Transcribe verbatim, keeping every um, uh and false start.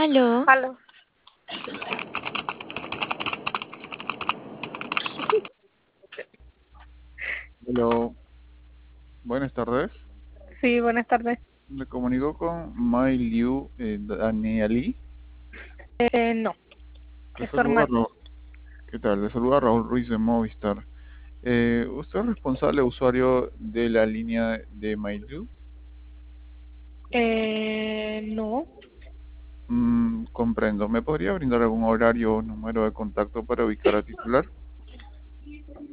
Aló, Aló. Hello, buenas tardes. Sí, buenas tardes. Me comunico con Mai Liu eh, Danieli. Eh, no, Le es su saluda hermano. Raúl. ¿Qué tal? Le saluda Raúl Ruiz de Movistar. Eh, ¿usted es responsable usuario de la línea de Mai Liu? Eh, no. Mm, comprendo. ¿Me podría brindar algún horario o número de contacto para ubicar a titular?